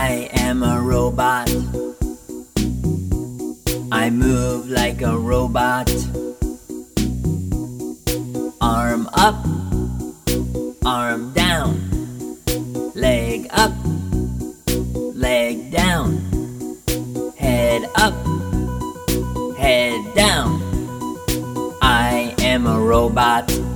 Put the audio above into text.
I am a robot. I move like a robot. Arm up, arm down. Leg up, leg down. Head up, head down. I am a robot.